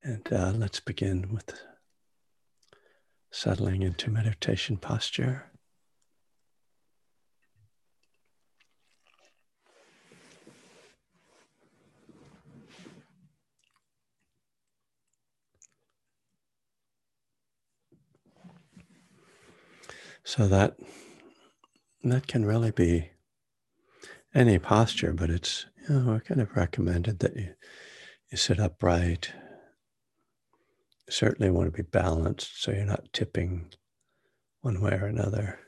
And let's begin with settling into meditation posture. So that can really be any posture, but it's kind of recommended that you sit upright. You certainly want to be balanced so you're not tipping one way or another.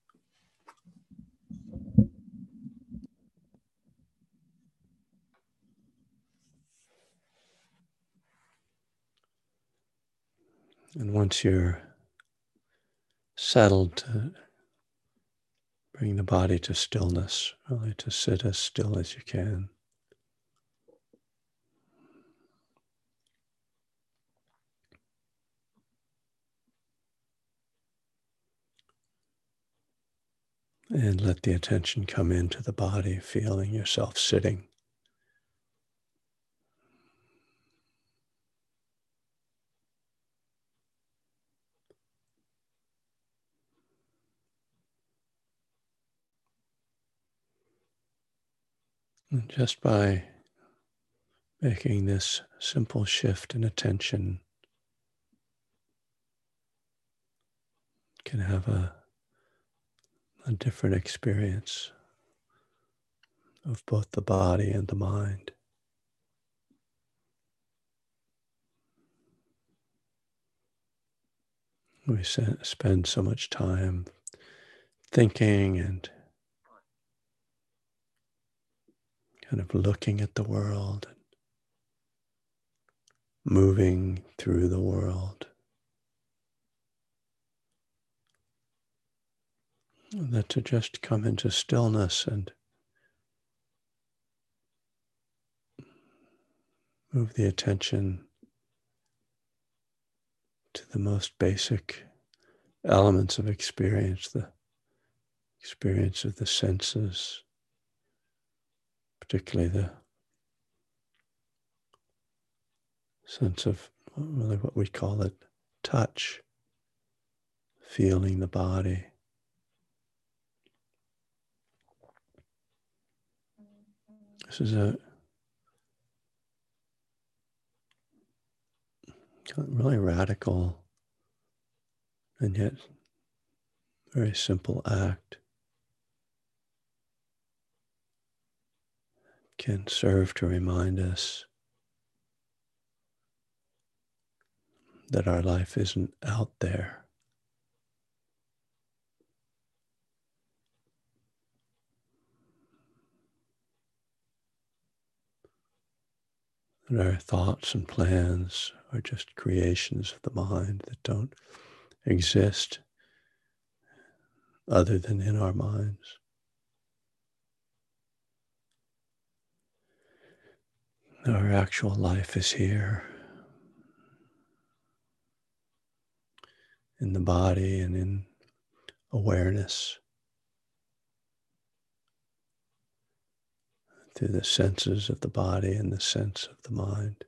And once you're settled, to bring the body to stillness, really to sit as still as you can. And let the attention come into the body, feeling yourself sitting. And just by making this simple shift in attention can have a different experience of both the body and the mind. We spend so much time thinking and kind of looking at the world, moving through the world. And that to just come into stillness and move the attention to the most basic elements of experience, the experience of the senses, particularly the sense of really what we call it touch, feeling the body. This is a really radical and yet very simple act. Can serve to remind us that our life isn't out there. That our thoughts and plans are just creations of the mind that don't exist other than in our minds. Our actual life is here in the body and in awareness through the senses of the body and the sense of the mind.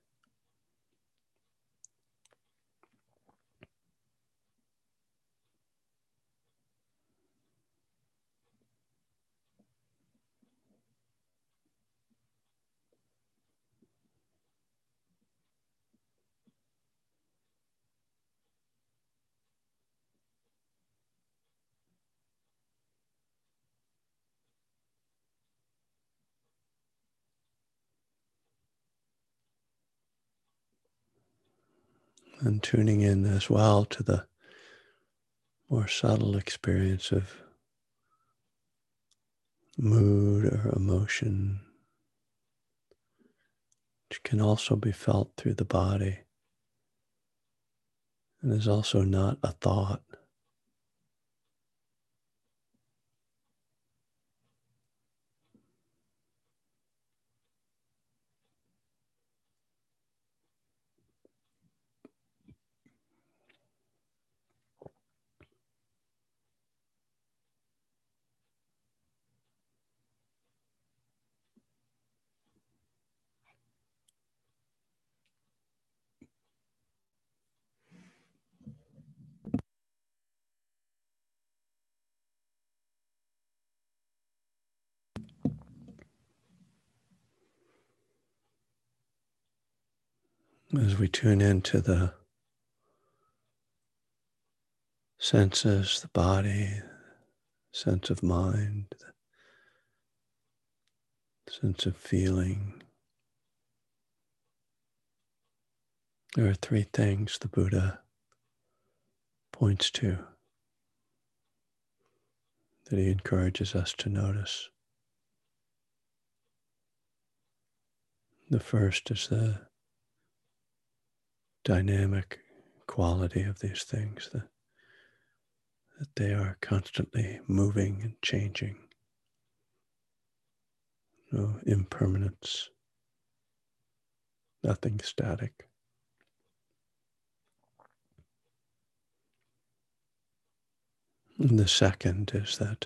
And tuning in as well to the more subtle experience of mood or emotion, which can also be felt through the body and is also not a thought. As we tune into the senses, the body, sense of mind, the sense of feeling, there are three things the Buddha points to that he encourages us to notice. The first is the dynamic quality of these things, that they are constantly moving and changing. No impermanence, nothing static. And the second is that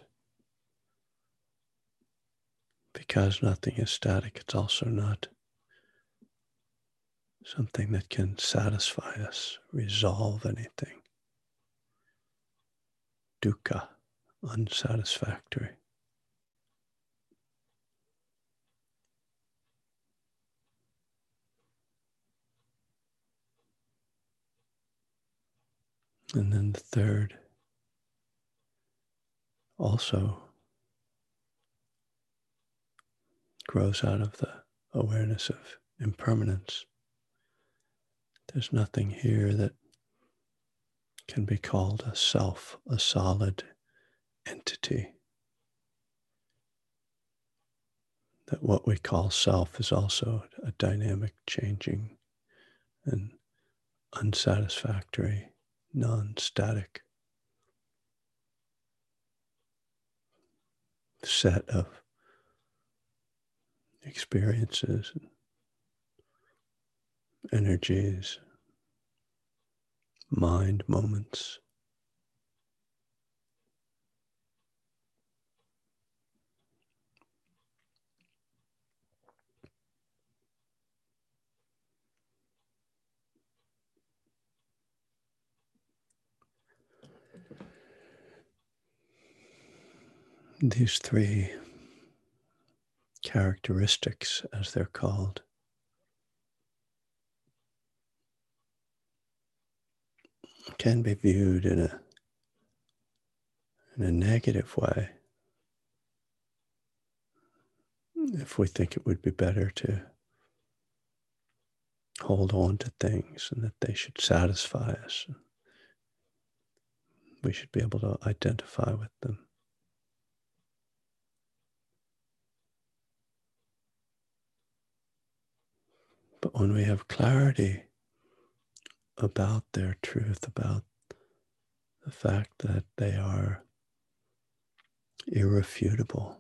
because nothing is static, it's also not something that can satisfy us, resolve anything. Dukkha, unsatisfactory. And then the third also grows out of the awareness of impermanence. There's nothing here that can be called a self, a solid entity. That what we call self is also a dynamic, changing, and unsatisfactory, non-static set of experiences and energies, mind moments. These three characteristics, as they're called, can be viewed in a negative way. If we think it would be better to hold on to things and that they should satisfy us, we should be able to identify with them. But when we have clarity about their truth, about the fact that they are irrefutable,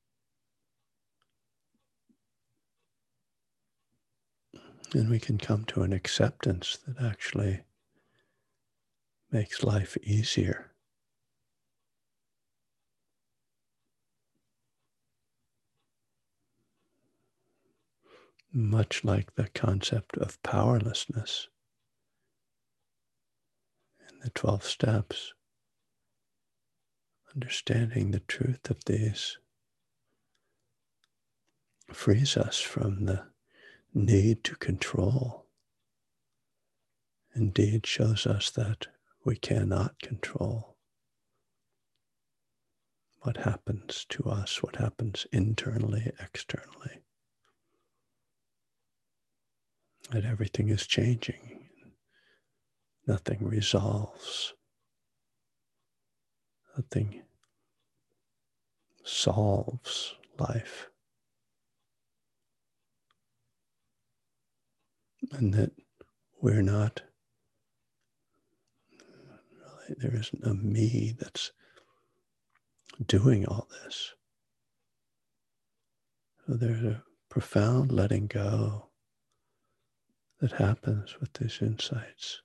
then we can come to an acceptance that actually makes life easier. Much like the concept of powerlessness in the 12 steps, understanding the truth of these frees us from the need to control. Indeed, shows us that we cannot control what happens to us, what happens internally, externally. That everything is changing. Nothing resolves. Nothing solves life. And that we're not, really, there isn't a me that's doing all this. So there's a profound letting go that happens with these insights.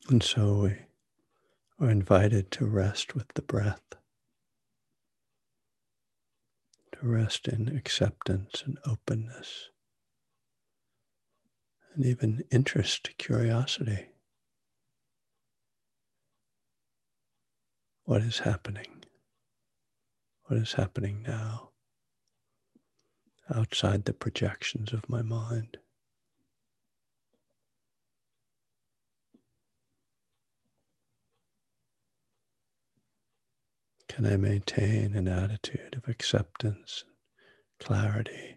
And so we are invited to rest with the breath, to rest in acceptance and openness, and even interest, curiosity. What is happening? What is happening now, outside the projections of my mind? Can I maintain an attitude of acceptance, clarity?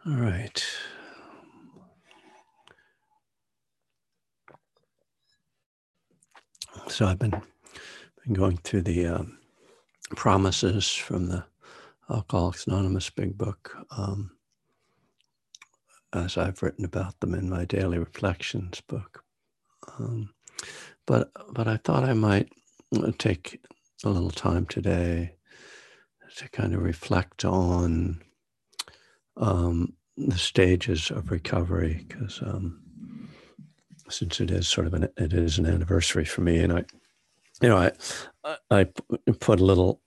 All right. So I've been going through the promises from the Alcoholics Anonymous Big Book, as I've written about them in my Daily Reflections book. But I thought I might take a little time today to kind of reflect on the stages of recovery, because since it is sort of it is an anniversary for me, and I put a little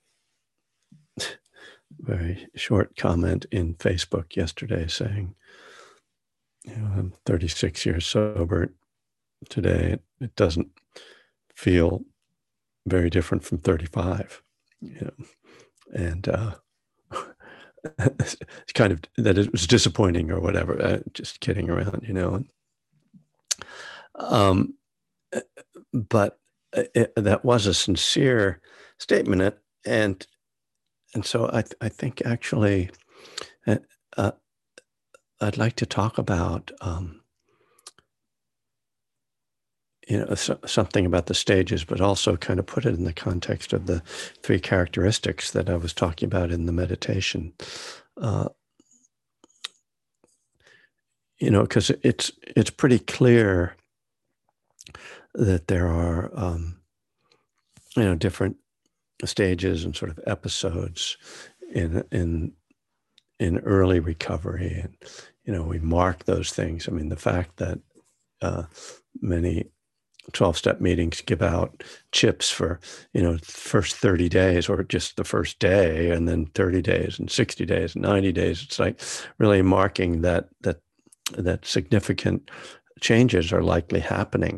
very short comment in Facebook yesterday saying, I'm 36 years sober today. It doesn't feel very different from 35, and it's kind of that it was disappointing or whatever. Just kidding around. But that was a sincere statement, and so I think actually I'd like to talk about something about the stages, but also kind of put it in the context of the 3 characteristics that I was talking about in the meditation. Because it's pretty clear that there are different stages and sort of episodes in early recovery, and we mark those things. I mean, the fact that many 12-step meetings give out chips for first 30 days, or just the first day, and then 30 days and 60 days and 90 days. It's like really marking that significant changes are likely happening.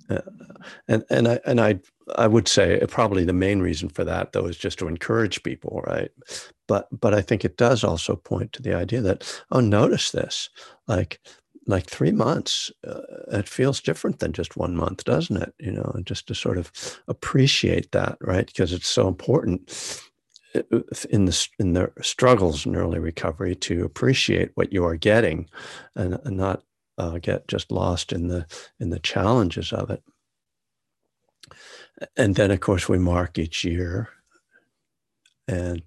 And I would say probably the main reason for that, though, is just to encourage people, right? But I think it does also point to the idea that, notice this, like 3 months, it feels different than just 1 month, doesn't it? And just to sort of appreciate that, right? Because it's so important in the struggles in early recovery to appreciate what you are getting, and not get just lost in the challenges of it. And then, of course, we mark each year, and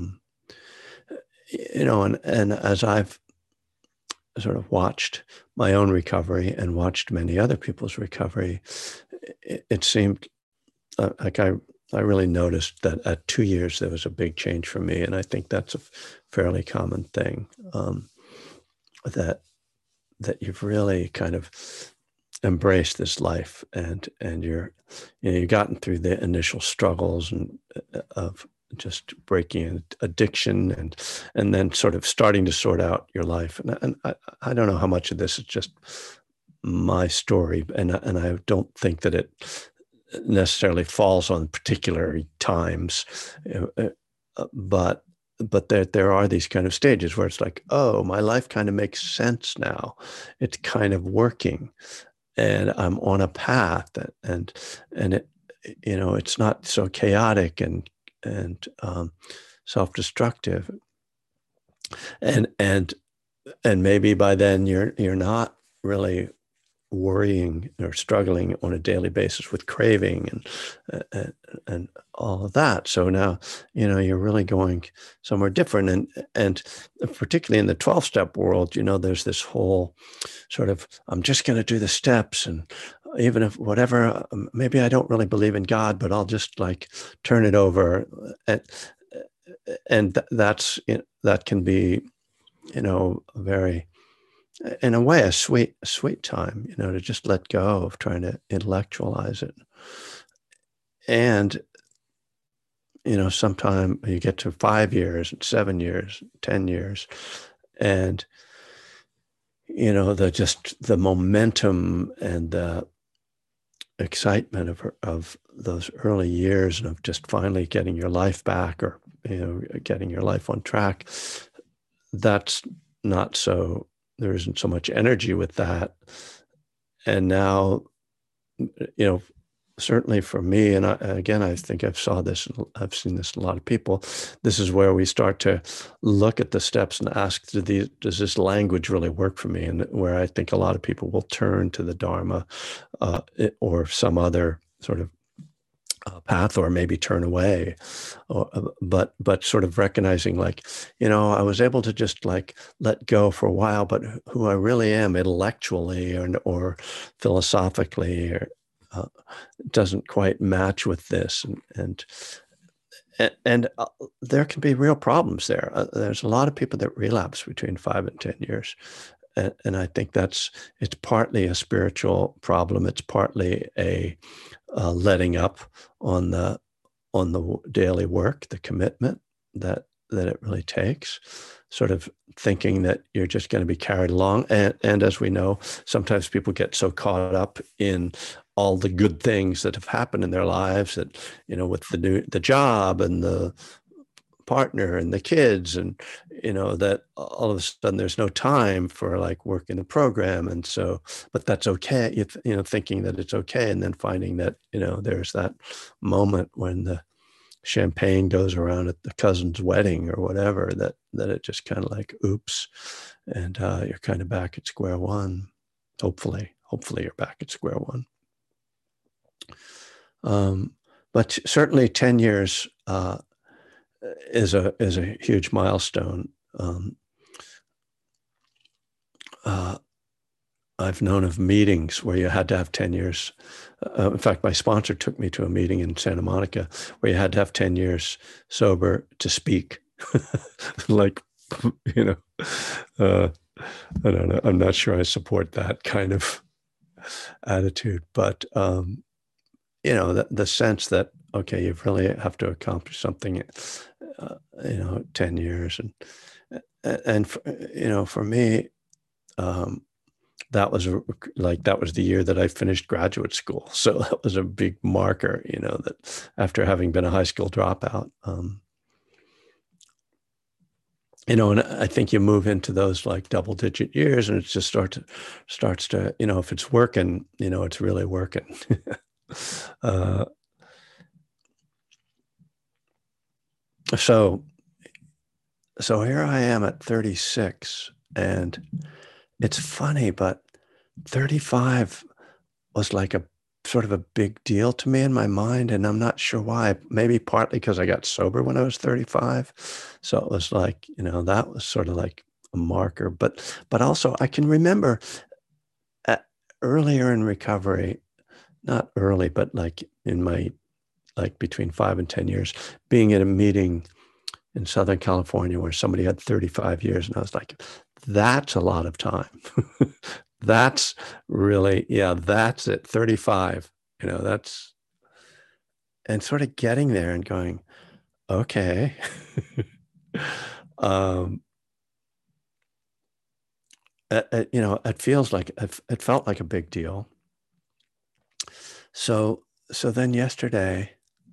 and as I've sort of watched my own recovery and watched many other people's recovery, it seemed like I really noticed that at 2 years there was a big change for me, and I think that's a fairly common thing, that you've really kind of embraced this life, and you've gotten through the initial struggles and of just breaking addiction, and then sort of starting to sort out your life. And I don't know how much of this is just my story, and I don't think that it necessarily falls on particular times, but there are these kind of stages where it's like, oh, my life kind of makes sense now. It's kind of working, and I'm on a path, and it, it's not so chaotic and self-destructive, and maybe by then you're not really worrying or struggling on a daily basis with craving and all of that. So now you're really going somewhere different, and particularly in the 12-step world, there's this whole sort of, I'm just going to do the steps, and even if whatever, maybe I don't really believe in God, but I'll just like turn it over, and that can be very, in a way, a sweet time, to just let go of trying to intellectualize it. And sometime you get to 5 years, 7 years, 10 years, and the momentum and the excitement of those early years, and of just finally getting your life back, or getting your life on track, that's not so, there isn't so much energy with that. And now certainly for me, and again, I think I've seen this in a lot of people. This is where we start to look at the steps and ask, does this language really work for me? And where I think a lot of people will turn to the Dharma or some other sort of path, or maybe turn away, but sort of recognizing, like, I was able to just like let go for a while, but who I really am intellectually or philosophically, or uh, doesn't quite match with this, and there can be real problems there. There's a lot of people that relapse between 5 and 10 years, and I think it's partly a spiritual problem. It's partly a letting up on the daily work, the commitment that it really takes, sort of thinking that you're just going to be carried along. And as we know, sometimes people get so caught up in all the good things that have happened in their lives that, with the job and the partner and the kids, and that all of a sudden there's no time for like work in the program. And so, but that's okay, thinking that it's okay, and then finding that there's that moment when the champagne goes around at the cousin's wedding or whatever, that it just kind of like, oops, and you're kind of back at square one. Hopefully you're back at square one. But certainly 10 years is a huge milestone. I've known of meetings where you had to have 10 years. In fact, my sponsor took me to a meeting in Santa Monica where you had to have 10 years sober to speak. Like, I don't know. I'm not sure I support that kind of attitude, but, the sense that, okay, you really have to accomplish something, 10 years. And for me, that was the year that I finished graduate school. So that was a big marker, that after having been a high school dropout, and I think you move into those like double digit years, and it just starts to, if it's working, it's really working. So here I am at 36, and it's funny, but 35 was like a sort of a big deal to me in my mind, and I'm not sure why. Maybe partly because I got sober when I was 35, so it was like, that was sort of like a marker. But also I can remember earlier in recovery, not early, but like in my, like between 5 and 10 years, being at a meeting in Southern California where somebody had 35 years, and I was like, that's a lot of time. That's really, yeah, that's it. 35, that's, and sort of getting there and going, okay. It felt like a big deal. So then yesterday,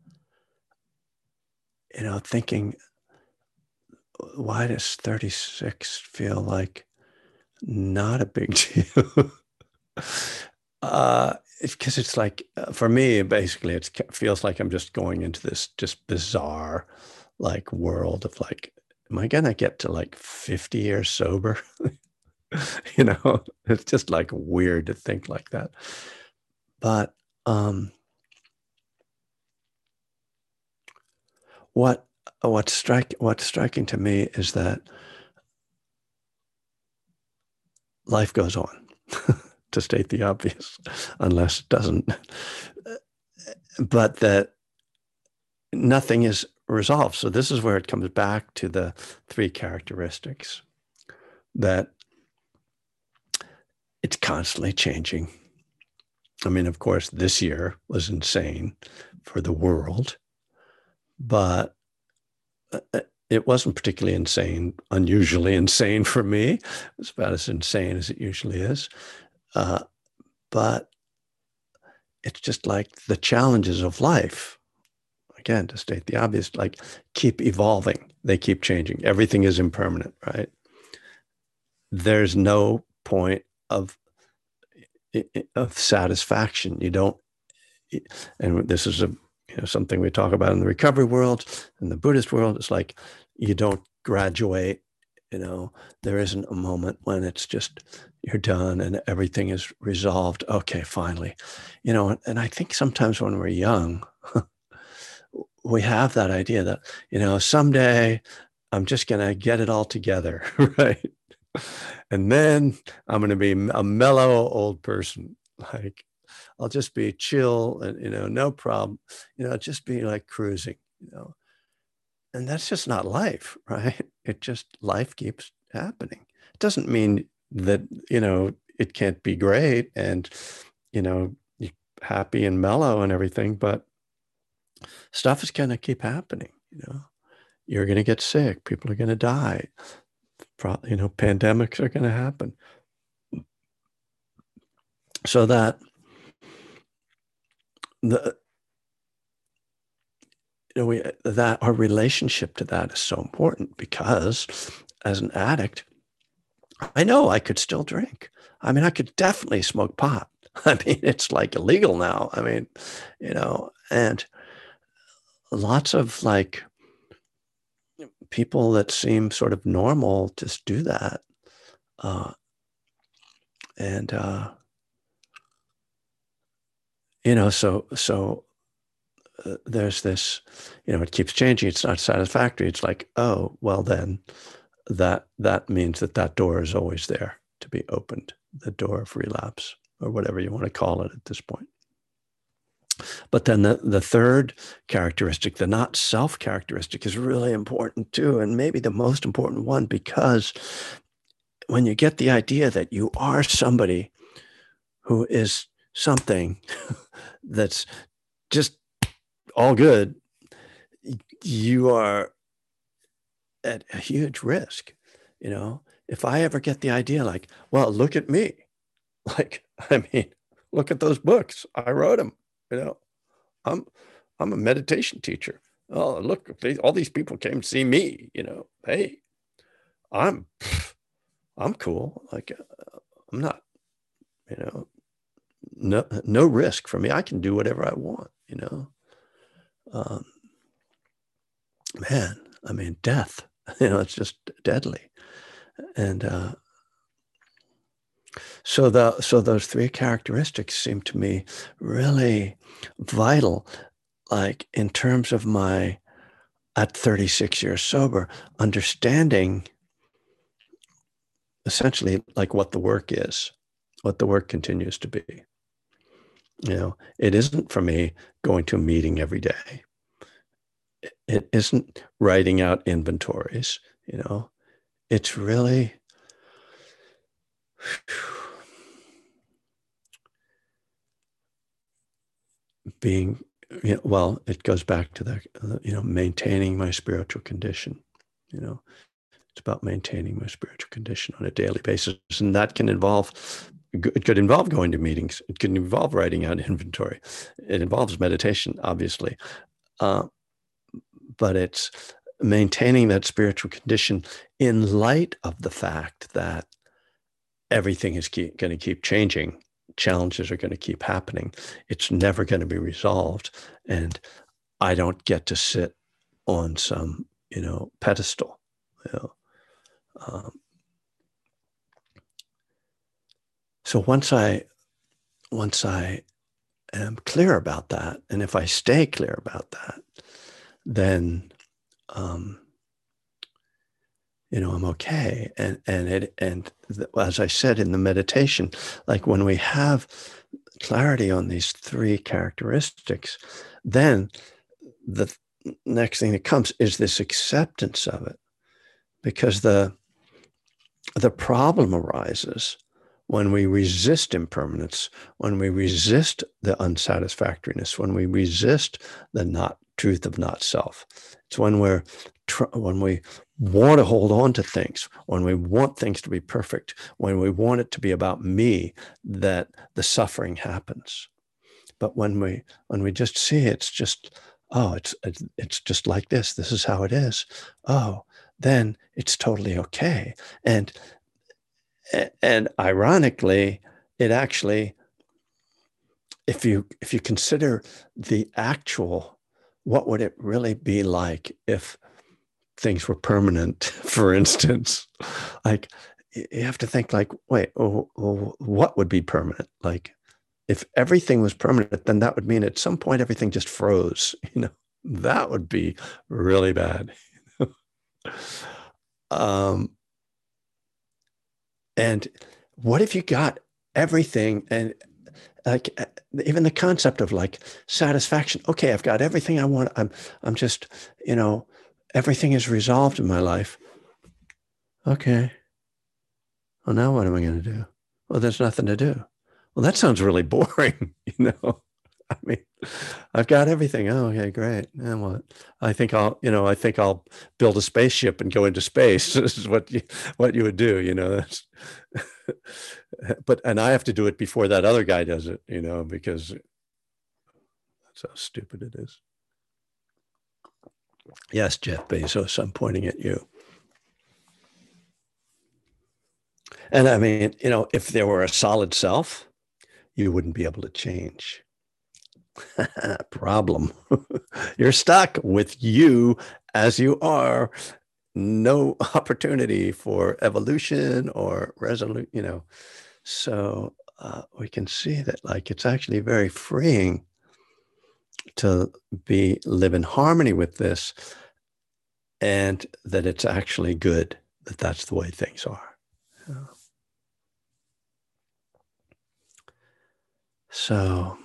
thinking, why does 36 feel like not a big deal? Because it's like, for me, basically, it feels like I'm just going into this just bizarre, like, world of like, am I gonna get to like 50 years sober? It's just like weird to think like that. But what's striking to me is that life goes on, to state the obvious, unless it doesn't. But that nothing is resolved. So this is where it comes back to the three characteristics, that it's constantly changing. I mean, of course, this year was insane for the world, but it wasn't particularly unusually insane for me. It's about as insane as it usually is. But it's just like the challenges of life, again, to state the obvious, like, keep evolving. They keep changing. Everything is impermanent, right? There's no point of satisfaction. You don't and this is something we talk about in the recovery world, in the Buddhist world. It's like you don't graduate. There isn't a moment when it's just you're done and everything is resolved. Okay, finally. And I think sometimes when we're young, we have that idea that, someday I'm just going to get it all together, right? And then I'm going to be a mellow old person. Like, I'll just be chill and, no problem, just be like cruising, and that's just not life, right? Life keeps happening. It doesn't mean that, it can't be great and, happy and mellow and everything, but stuff is going to keep happening. You're going to get sick. People are going to die. Pandemics are going to happen. So that that our relationship to that is so important, because as an addict, I know I could still drink. I mean, I could definitely smoke pot. I mean, it's like illegal now. I mean, and lots of like people that seem sort of normal just do that. And, so there's this, it keeps changing. It's not satisfactory. It's like, oh, well, then that means that door is always there to be opened, the door of relapse, or whatever you want to call it at this point. But then the third characteristic, the not self characteristic, is really important too, and maybe the most important one, because when you get the idea that you are somebody who is something that's just all good, you are at a huge risk. If I ever get the idea like, well, look at me, like, I mean, look at those books, I wrote them, I'm a meditation teacher. Oh, look, all these people came to see me, hey, I'm cool. Like, I'm not, no risk for me. I can do whatever I want, man, I mean, death, it's just deadly. And so those three characteristics seem to me really vital, like in terms of my, at 36 years sober, understanding essentially like what the work is, what the work continues to be. It isn't for me going to a meeting every day. It isn't writing out inventories, it's really being, well, it goes back to the, maintaining my spiritual condition. It's about maintaining my spiritual condition on a daily basis. And that can involve, it could involve going to meetings. It can involve writing out inventory. It involves meditation, obviously. But it's maintaining that spiritual condition in light of the fact that everything is going to keep changing. Challenges are going to keep happening. It's never going to be resolved. And I don't get to sit on some, pedestal. So once I am clear about that, and if I stay clear about that, then I'm okay. And as I said in the meditation, like when we have clarity on these three characteristics, then the next thing that comes is this acceptance of it, because the problem arises when we resist impermanence, when we resist the unsatisfactoriness, when we resist the truth of not self. It's when we want to hold on to things, when we want things to be perfect, when we want it to be about me, that the suffering happens. But when we just see it's just, oh, it's just like this. This is how it is. Oh, then it's totally okay. And ironically, it actually if you consider the actual, what would it really be like if things were permanent, for instance? Like, you have to think like, wait, what would be permanent? Like, if everything was permanent, then that would mean at some point everything just froze. That would be really bad. um, and what if you got everything, and like even the concept of like satisfaction? Okay, I've got everything I want. I'm just, everything is resolved in my life. Okay. Well, now what am I going to do? Well, there's nothing to do. Well, that sounds really boring, I mean, I've got everything. Oh, okay, great. And what? I think I'll build a spaceship and go into space. This is what you would do, That's, and I have to do it before that other guy does it, because that's how stupid it is. Yes, Jeff Bezos, I'm pointing at you. And I mean, if there were a solid self, you wouldn't be able to change. Problem. You're stuck with you as you are. No opportunity for evolution or resolution. So we can see that, like, it's actually very freeing to live in harmony with this, and that it's actually good that that's the way things are. So,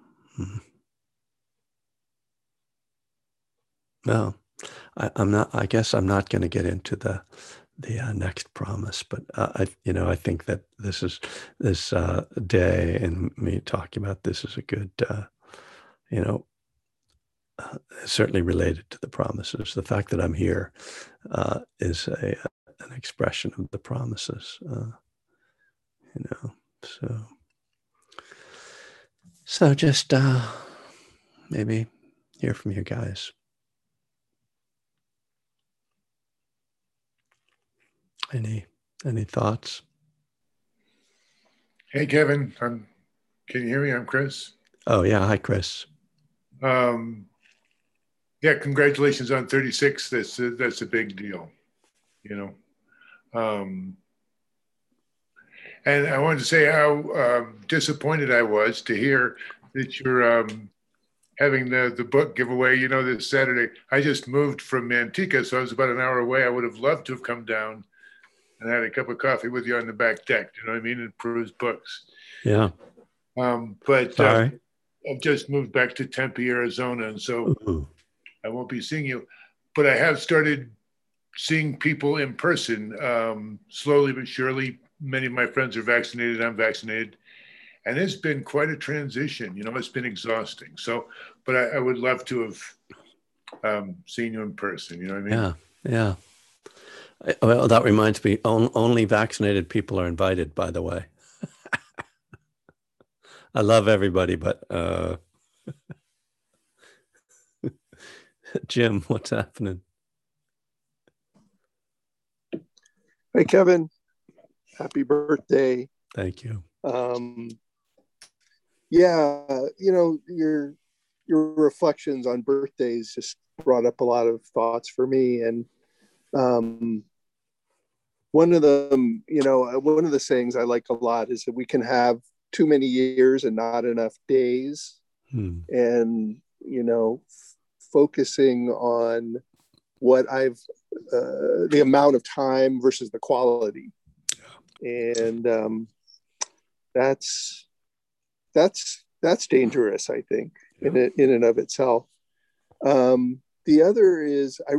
no, I'm not. I guess I'm not going to get into the next promise, but I think that this day and me talking about this is a good, certainly related to the promises. The fact that I'm here is an expression of the promises. So just maybe hear from you guys. Any thoughts? Hey, Kevin. Can you hear me? I'm Chris. Oh yeah, hi Chris. Yeah, congratulations on 36. That's a big deal, you know. Um, and I wanted to say how disappointed I was to hear that you're having the book giveaway, this Saturday. I just moved from Manteca, so I was about an hour away. I would have loved to have come down and had a cup of coffee with you on the back deck, you know what I mean, and peruse books. Yeah. But Sorry. I've just moved back to Tempe, Arizona, and so Ooh. I won't be seeing you. But I have started seeing people in person slowly but surely. Many of my friends are vaccinated. I'm vaccinated. And it's been quite a transition. It's been exhausting. So, but I would love to have seen you in person. You know what I mean? Yeah. Yeah. Well, that reminds me, only vaccinated people are invited, by the way. I love everybody, but Jim, what's happening? Hey, Kevin. Happy birthday. Thank you. Yeah, your reflections on birthdays just brought up a lot of thoughts for me. And one of them, one of the sayings I like a lot is that we can have too many years and not enough days. And, focusing on what the amount of time versus the quality. And that's dangerous, I think, in and of itself. The other is I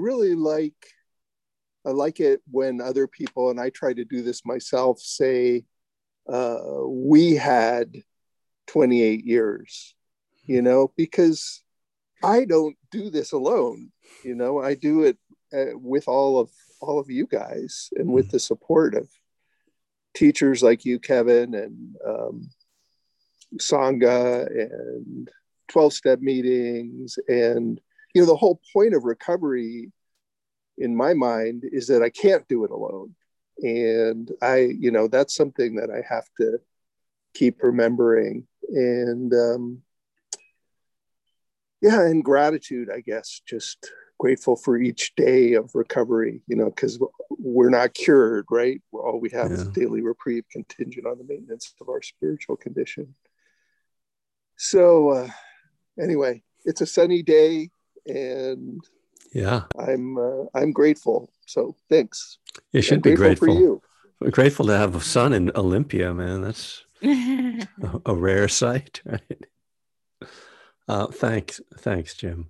like it when other people, and I try to do this myself, say we had 28 years, because I don't do this alone. I do it with all of you guys, and with the support of teachers like you, Kevin, and Sangha, and 12-step meetings. And, the whole point of recovery in my mind is that I can't do it alone. And that's something that I have to keep remembering. And and gratitude, I guess, just grateful for each day of recovery, because we're not cured, right? All we have is a daily reprieve contingent on the maintenance of our spiritual condition. So anyway, it's a sunny day, and I'm grateful. So thanks. You should be grateful for you. We're grateful to have a son in Olympia, man. That's a rare sight, right? Thanks, Jim.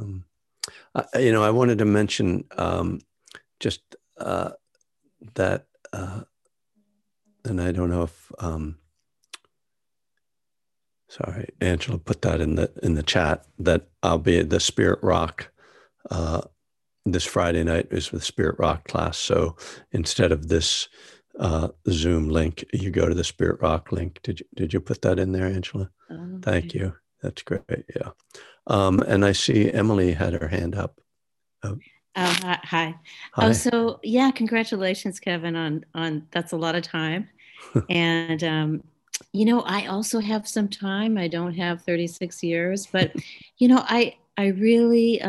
I wanted to mention just that, and I don't know if, sorry, Angela put that in the chat, that I'll be at the Spirit Rock this Friday night is with Spirit Rock class. So instead of this Zoom link, you go to the Spirit Rock link. Did you put that in there, Angela? Thank you. That's great. Yeah. And I see Emily had her hand up. Hi. Oh, so yeah, congratulations, Kevin, on that's a lot of time. And I also have some time. I don't have 36 years, but I really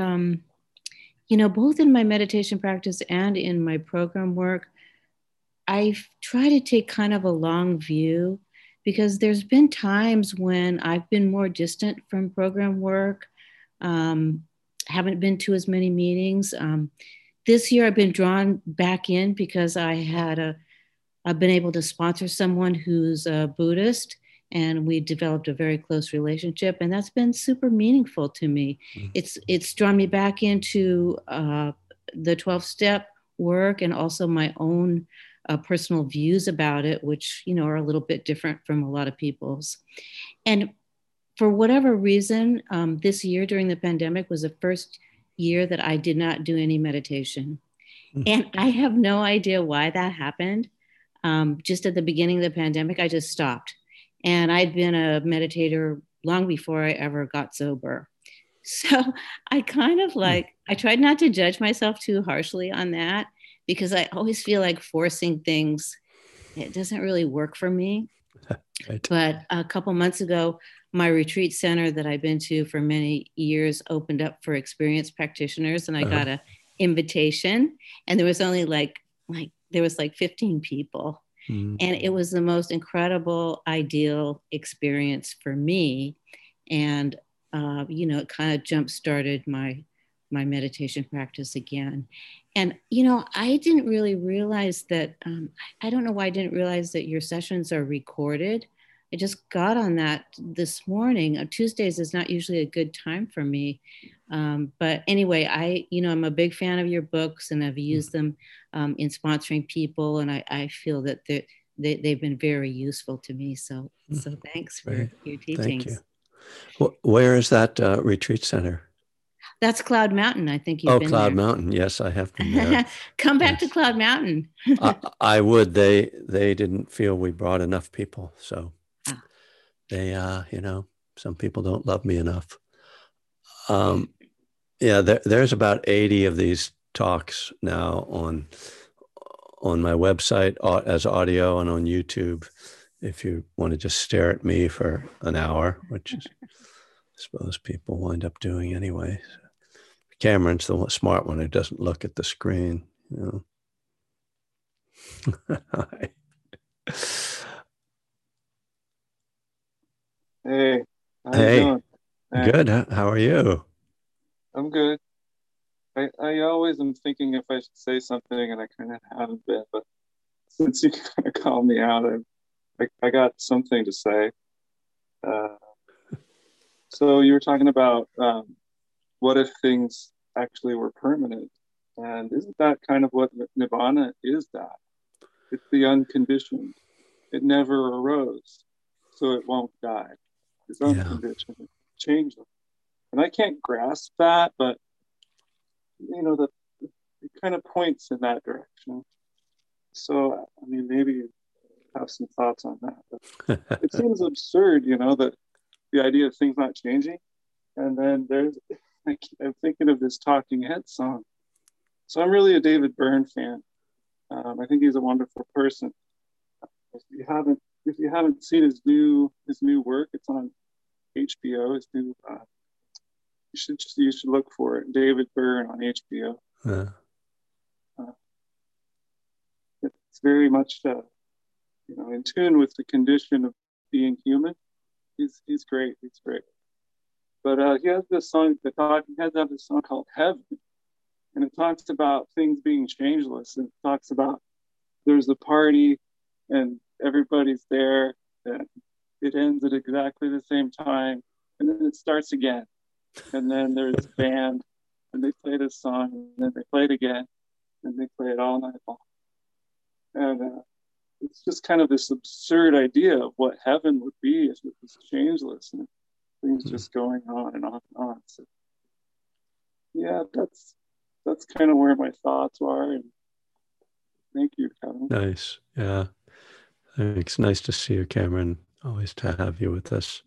both in my meditation practice and in my program work, I try to take kind of a long view, because there's been times when I've been more distant from program work, haven't been to as many meetings. This year I've been drawn back in because I've been able to sponsor someone who's a Buddhist, and we developed a very close relationship, and that's been super meaningful to me. It's drawn me back into the 12-step work, and also my own personal views about it, which are a little bit different from a lot of people's. And for whatever reason, this year during the pandemic was the first year that I did not do any meditation. And I have no idea why that happened. Just at the beginning of the pandemic, I just stopped. And I'd been a meditator long before I ever got sober. So I kind of I tried not to judge myself too harshly on that, because I always feel like forcing things, it doesn't really work for me. Right. But a couple months ago, my retreat center that I've been to for many years opened up for experienced practitioners, and I got an invitation, and there was only there was 15 people. And it was the most incredible, ideal experience for me. And, it kind of jump-started my meditation practice again. And, I didn't really realize that, I don't know why I didn't realize that your sessions are recorded. I just got on that this morning. Tuesdays is not usually a good time for me. But anyway, I'm a big fan of your books, and I've used them in sponsoring people. And I feel that they've been very useful to me. So thanks for your teachings. Thank you. Where is that retreat center? That's Cloud Mountain. I think you've been Cloud there. Mountain. Yes, I have been there. Come back to Cloud Mountain. I would. They didn't feel we brought enough people. So they, some people don't love me enough. There's about 80 of these talks now on my website as audio, and on YouTube, if you want to just stare at me for an hour, which is, I suppose people wind up doing anyway. Cameron's the smart one who doesn't look at the screen. Hey. How you doing? Good. How are you? I'm good. I always am thinking if I should say something, and I kind of haven't been, but since you kind of called me out, I got something to say. So you were talking about what if things actually were permanent? And isn't that kind of what Nibbana is? That it's the unconditioned. It never arose, so it won't die. It's unconditioned, it's changeless. And I can't grasp that, but it kind of points in that direction. So, I mean, maybe you have some thoughts on that. But it seems absurd, that the idea of things not changing. And then I'm thinking of this Talking Heads song. So I'm really a David Byrne fan. I think he's a wonderful person. If you haven't if you haven't seen his new work, it's on HBO. His new, you should look for it. David Byrne on HBO. It's very much in tune with the condition of being human. He's great. He's great. But he has this song. He has this song called Heaven, and it talks about things being changeless. And it talks about there's a party and everybody's there, and it ends at exactly the same time, and then it starts again. And then there's a band, and they play this song, and then they play it again, and they play it all night long. And it's just kind of this absurd idea of what heaven would be if it was changeless and things just going on and on and on. So, yeah, that's kind of where my thoughts are. And thank you, Kevin. Nice. Yeah. It's nice to see you, Cameron. Always to have you with us.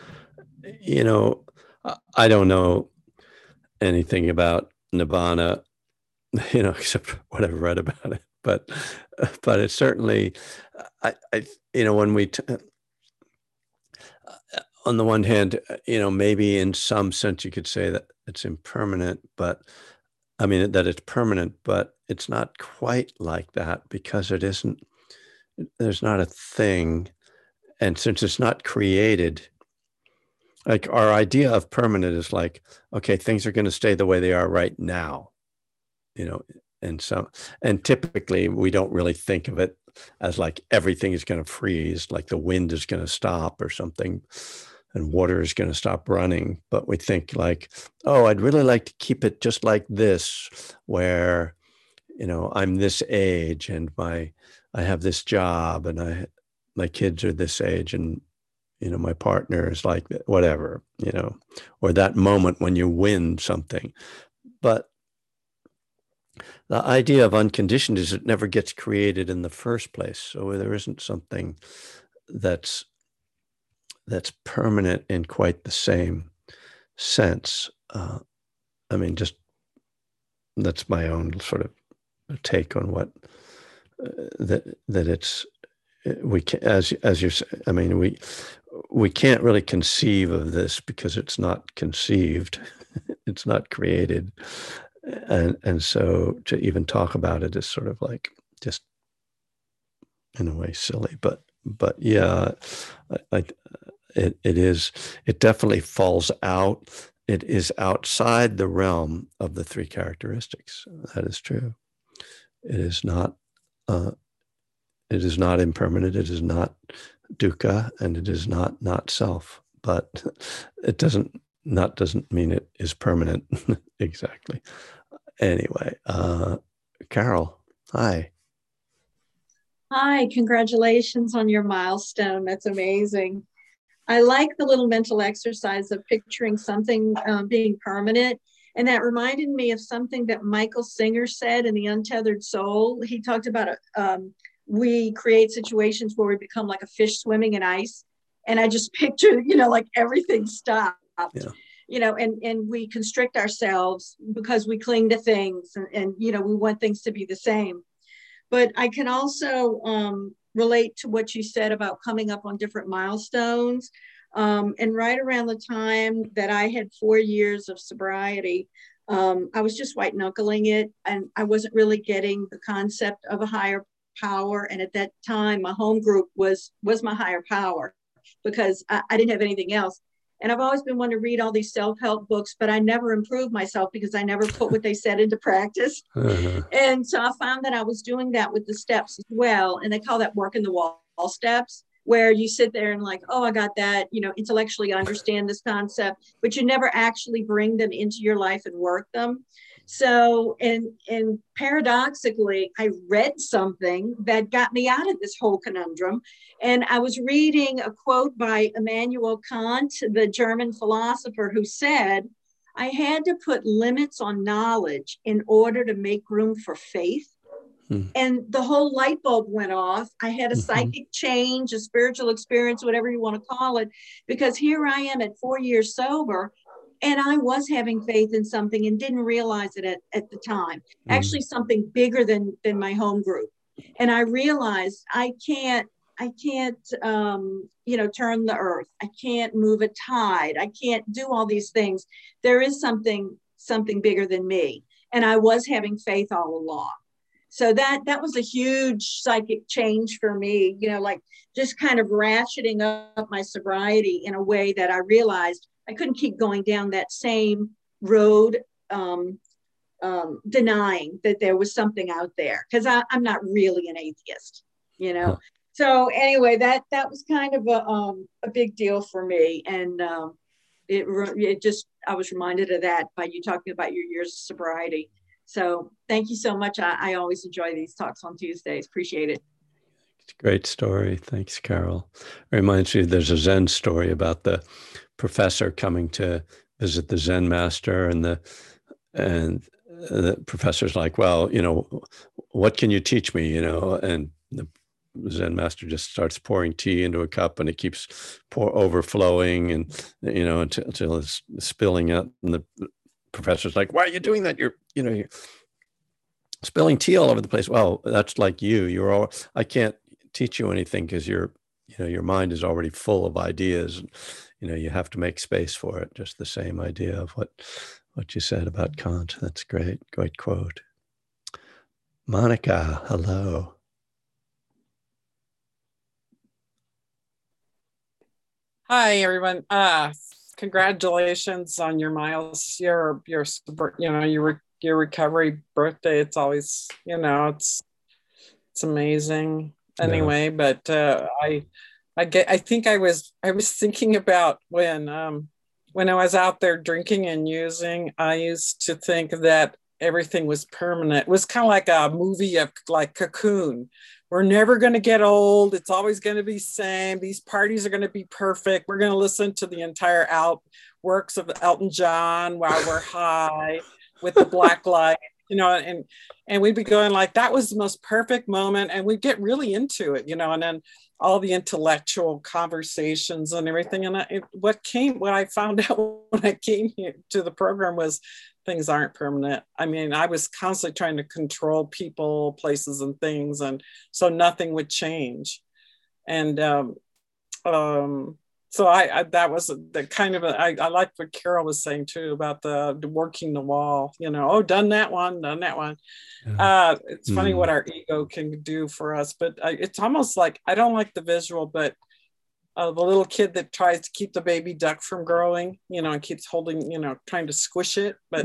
I don't know anything about Nibbana, except what I've read about it. But it's certainly, when we, on the one hand, maybe in some sense you could say that it's impermanent, but I mean, that it's permanent, but it's not quite like that because it isn't, there's not a thing. And since it's not created, like our idea of permanent is like, okay, things are going to stay the way they are right now, and typically we don't really think of it as like everything is going to freeze, like the wind is going to stop or something and water is going to stop running. But we think like, oh, I'd really like to keep it just like this, where, I'm this age and I have this job and my kids are this age and, my partner is like whatever, or that moment when you win something. But the idea of unconditioned is it never gets created in the first place. So there isn't something that's permanent in quite the same sense. Just that's my own sort of take on what that it's we can, as you're saying. We can't really conceive of this because it's not conceived, it's not created. And so to even talk about it is sort of like just in a way silly, but yeah, it definitely falls out. It is outside the realm of the three characteristics. That is true. It is not impermanent. It is not dukkha, and it is not self. But it doesn't mean it is permanent. Exactly. Anyway, Carol, hi. Hi, congratulations on your milestone. That's amazing. I like the little mental exercise of picturing something being permanent. And that reminded me of something that Michael Singer said in The Untethered Soul. He talked about we create situations where we become like a fish swimming in ice. And I just pictured, like everything stopped. Yeah. And we constrict ourselves because we cling to things and we want things to be the same. But I can also relate to what you said about coming up on different milestones. And right around the time that I had 4 years of sobriety, I was just white knuckling it. And I wasn't really getting the concept of a higher power. And at that time, my home group was my higher power because I didn't have anything else. And I've always been one to read all these self-help books, but I never improved myself because I never put what they said into practice. And so I found that I was doing that with the steps as well. And they call that working the wall steps, where you sit there and like, oh, I got that, intellectually understand this concept, but you never actually bring them into your life and work them. So, and paradoxically, I read something that got me out of this whole conundrum. And I was reading a quote by Immanuel Kant, the German philosopher, who said, I had to put limits on knowledge in order to make room for faith. And the whole light bulb went off. I had a psychic change, a spiritual experience, whatever you want to call it, because here I am at 4 years sober. And I was having faith in something and didn't realize it at the time. Actually, something bigger than my home group. And I realized I turn the earth. I can't move a tide. I can't do all these things. There is something bigger than me. And I was having faith all along. So that was a huge psychic change for me, like just kind of ratcheting up my sobriety in a way that I realized I couldn't keep going down that same road, denying that there was something out there, because I'm not really an atheist, Huh. So anyway, that was kind of a big deal for me. And it just, I was reminded of that by you talking about your years of sobriety. So thank you so much. I always enjoy these talks on Tuesdays. Appreciate it. It's a great story. Thanks, Carol. It reminds me, there's a Zen story about the professor coming to visit the Zen master, and the professor's like, well, what can you teach me? And the Zen master just starts pouring tea into a cup, and it keeps overflowing, and until it's spilling out, and the professor's like, why are you doing that? You're spilling tea all over the place. Well, that's like you. I can't teach you anything because your mind is already full of ideas. You have to make space for it. Just the same idea of what you said about Kant. That's great. Great quote. Monica, hello. Hi, everyone. Congratulations on your your recovery birthday. It's always, it's amazing anyway. Yeah. But I think I was thinking about when I was out there drinking and using, I used to think that everything was permanent. It was kind of like a movie of like Cocoon. We're never going to get old. It's always going to be the same. These parties are going to be perfect. We're going to listen to the entire works of Elton John while we're high with the black light, and we'd be going like, that was the most perfect moment. And we'd get really into it, and then all the intellectual conversations and everything. And what I found out when I came here to the program was things aren't permanent. I mean, I was constantly trying to control people, places, and things, and so nothing would change. And so that was the kind of I like what Carol was saying too about the working the wall. Done that one. Yeah. It's funny what our ego can do for us, but it's almost like, I don't like the visual, but the little kid that tries to keep the baby duck from growing, and keeps holding, trying to squish it. But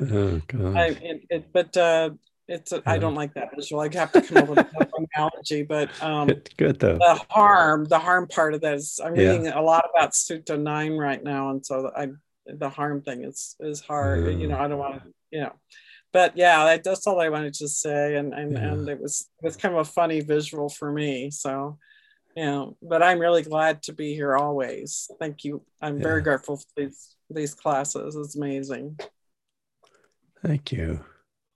I don't like that visual. I have to come up with a analogy. But good though. The harm part of that is, I'm reading a lot about Sutta 9 right now, and so the harm thing is hard. I don't want to, But yeah, that's all I wanted to say, and it was kind of a funny visual for me. So. But I'm really glad to be here always. Thank you. I'm very grateful for these classes. It's amazing. Thank you.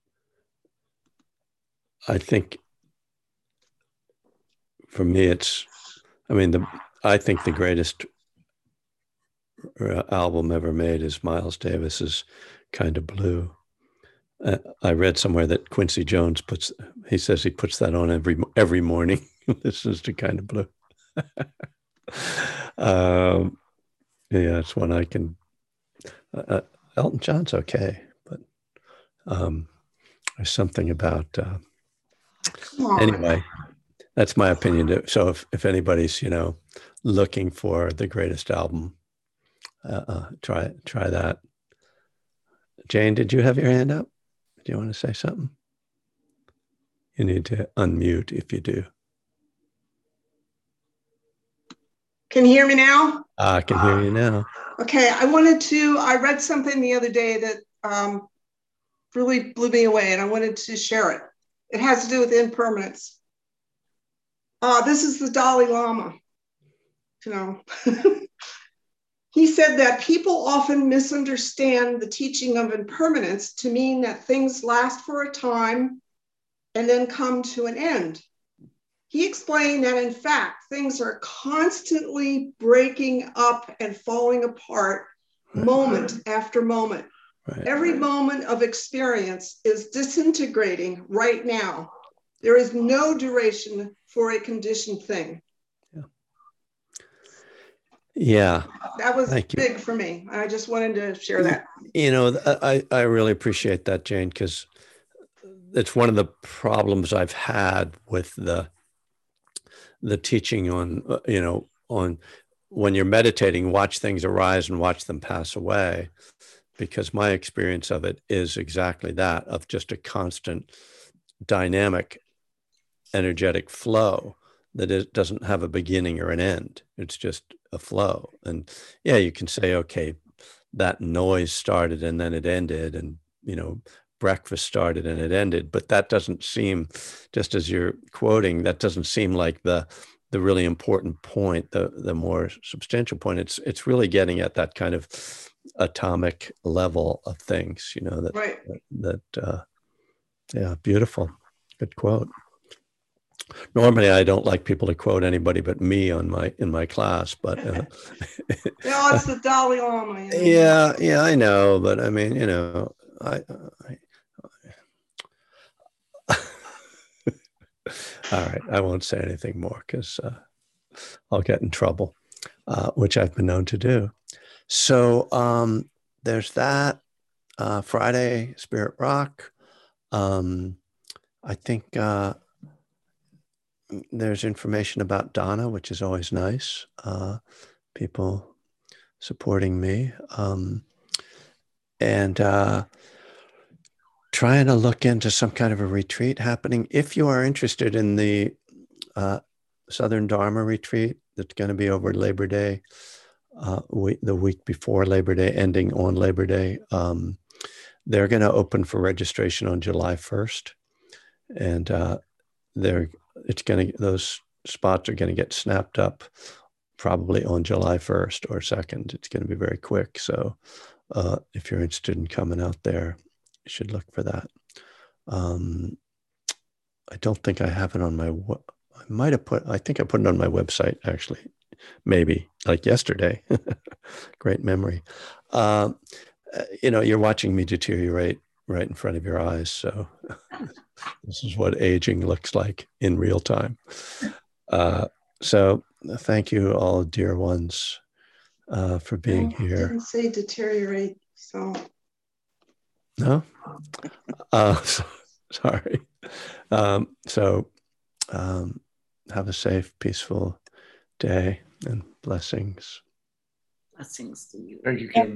I think for me, I think the greatest album ever made is Miles Davis's Kind of Blue. I read somewhere that Quincy Jones he says he puts that on every morning. Listens to Kind of Blue. It's one I can. Elton John's okay, but there's something about. Anyway, that's my opinion. So if anybody's looking for the greatest album, try that. Jane, did you have your hand up? Do you want to say something? You need to unmute if you do. Can you hear me now? I can hear you now. Okay, I read something the other day that really blew me away, and I wanted to share it. It has to do with impermanence. This is the Dalai Lama. He said that people often misunderstand the teaching of impermanence to mean that things last for a time and then come to an end. He explained that, in fact, things are constantly breaking up and falling apart moment after moment. Right. Every moment of experience is disintegrating right now. There is no duration for a conditioned thing. Yeah. Yeah. That was big for me. I just wanted to share that. You know, I really appreciate that, Jane, because it's one of the problems I've had with the teaching on, on when you're meditating, watch things arise and watch them pass away, because my experience of it is exactly that, of just a constant dynamic energetic flow that doesn't have a beginning or an end. It's just a flow. And yeah, you can say, okay, that noise started and then it ended, and breakfast started and it ended, but that doesn't seem, just as you're quoting, that doesn't seem like the really important point, the more substantial point. It's really getting at that kind of atomic level of things, right. Yeah, beautiful. Good quote. Normally, I don't like people to quote anybody but me in my class, but it's the Dalai Lama. Yeah, I know, but I mean, I all right, I won't say anything more because I'll get in trouble, which I've been known to do. So there's that. Friday, Spirit Rock. I think there's information about Donna, which is always nice. People supporting me. And trying to look into some kind of a retreat happening. If you are interested in the Southern Dharma retreat that's going to be over Labor Day, the week before Labor Day, ending on Labor Day, they're going to open for registration on July 1st. And those spots are going to get snapped up probably on July 1st or 2nd. It's going to be very quick. So if you're interested in coming out there, you should look for that. I don't think I have it on my, I think I put it on my website, actually, maybe like yesterday. Great memory. You're watching me deteriorate right in front of your eyes. So this is what aging looks like in real time. So thank you all, dear ones, for being here. I didn't say deteriorate, so. No? Sorry. Have a safe, peaceful day and blessings. Blessings to you. Thank you, Kim.